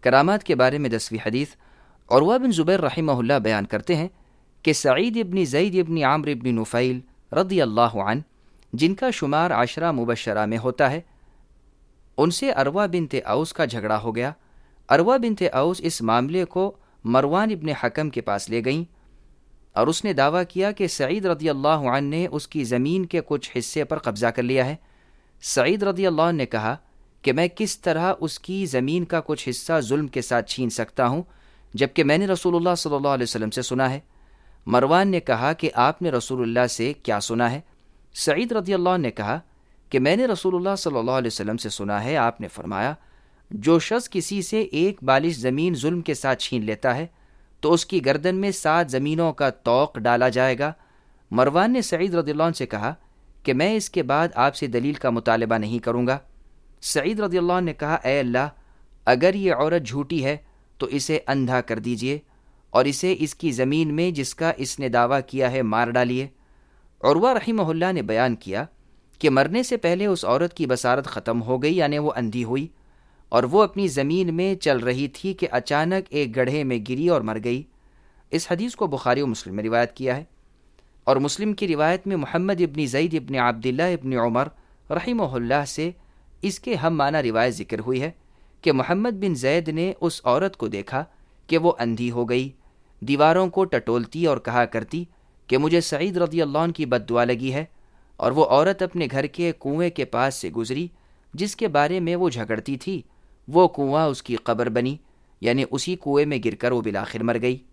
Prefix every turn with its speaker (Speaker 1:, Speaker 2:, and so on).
Speaker 1: کرامات کے بارے میں 10ویں حدیث، عروہ بن زبیر رحمہ اللہ بیان کرتے ہیں کہ سعید ابن زید ابن عمرو ابن نفیل رضی اللہ عنہ، جن کا شمار 10 مبشرہ میں ہوتا ہے، ان سے عروہ بنت اوس کا جھگڑا ہو گیا۔ عروہ بنت اوس اس معاملے کو مروان ابن حکم کے پاس لے گئیں اور اس نے دعویٰ کیا کہ سعید رضی اللہ عنہ نے اس کی زمین کے کچھ حصے پر قبضہ کر لیا ہے۔ سعید رضی اللہ عنہ نے کہا کہ میں کس طرح اس کی زمین کا کچھ حصہ ظلم کے ساتھ چھین سکتا ہوں جبکہ میں نے رسول اللہ صلی اللہ علیہ وسلم سے سنا ہے۔ مروان نے کہا کہ آپ نے رسول اللہ سے کیا سنا ہے؟ سعید رضی اللہ عنہ نے کہا کہ میں نے رسول اللہ صلی اللہ علیہ وسلم سے سنا ہے، آپ نے فرمایا جو شخص کسی سے 1 بالش زمین ظلم کے ساتھ چھین لیتا ہے تو اس کی گردن میں 7 زمینوں کا طوق ڈالا جائے گا۔ مروان نے سعید رضی اللہ عنہ سے کہا کہ میں اس کے بعد آپ سے دلیل کا مطالبہ نہیں کروں گا۔ سعید رضی اللہ عنہ نے کہا اے اللہ، اگر یہ عورت جھوٹی ہے تو اسے اندھا کر دیجئے اور اسے اس کی زمین میں جس کا اس نے دعویٰ کیا ہے مار ڈالیے۔ عروہ رحمہ اللہ نے بیان کیا کہ مرنے سے پہلے اس عورت کی بصارت ختم ہو گئی، یعنی وہ اندھی ہوئی، اور وہ اپنی زمین میں چل رہی تھی کہ اچانک ایک گڑھے میں گری اور مر گئی۔ اس حدیث کو بخاری و مسلم میں روایت کیا ہے، اور مسلم کی روایت میں محمد ابن زید ابن عبداللہ ابن عمر رحمہ اللہ سے اس کے ہم معنی روایت ذکر ہوئی ہے کہ محمد بن زید نے اس عورت کو دیکھا کہ وہ اندھی ہو گئی، دیواروں کو ٹٹولتی اور کہا کرتی کہ مجھے سعید رضی اللہ عنہ کی بد دعا لگی ہے، اور وہ عورت اپنے گھر کے کنویں کے پاس سے گزری جس کے بارے میں وہ جھگڑتی تھی، وہ کنواں اس کی قبر بنی، یعنی اسی کنویں میں گر کر وہ بالآخر مر گئی۔